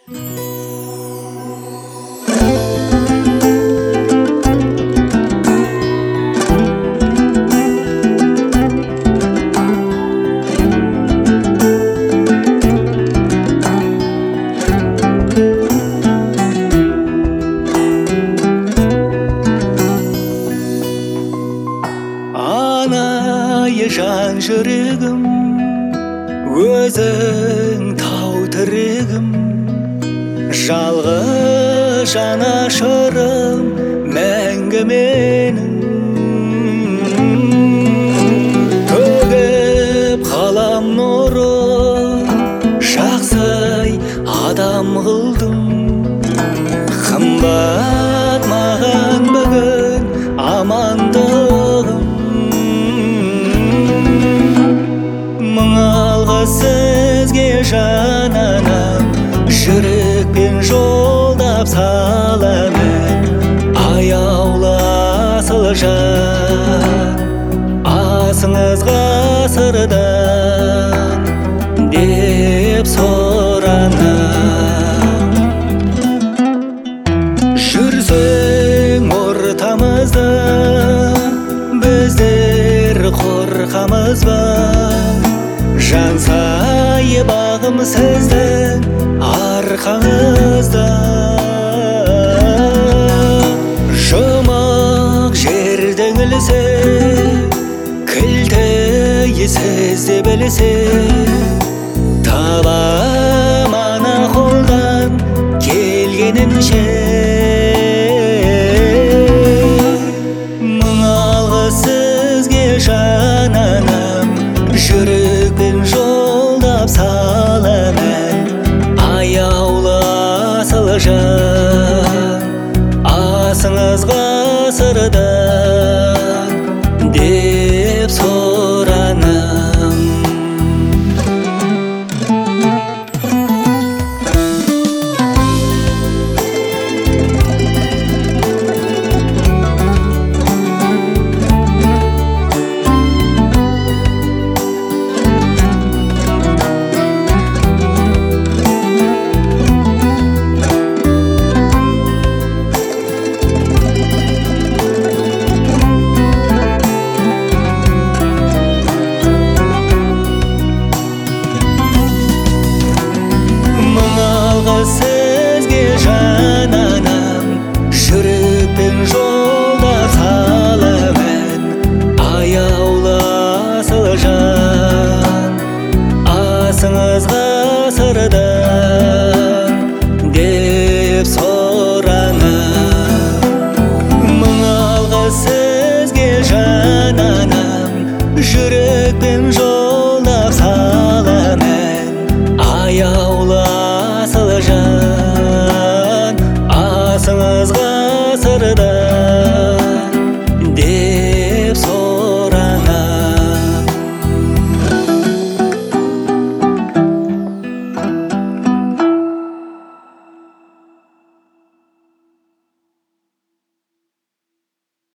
Анайы жан жүрегім, өзің тау тірегім, жалғыз жанашырым мәңгі менің. Төгіп қалам нұрын, жақсы адам қылдым. Қымбат маған бүгін амандығым. Мың алғыс сізге жан анам, жүрекпен жолдап саламын. Аяулы асыл жан, асыңыз ғасырдан деп соранам. Жүрсең ортамызда, біздер қорқамыз ба? Жансайы бағым сіздің арқаңызда. Жұмақ жердің ілсе, кілті сізде білсе, табам ана қолдан келгенінше. Мың алғыс сізге жан анам, жүрекпен жолдап саламын. Аяулы асыл жан, асыңыз ғасырдан деп соранам. Сізге жан анам, жүрекпен жолдап саламын. Аяулы асыл жан, асыңыз ғасырдан деп соранам. Мың алғыс сізге жан анам, жүрекпен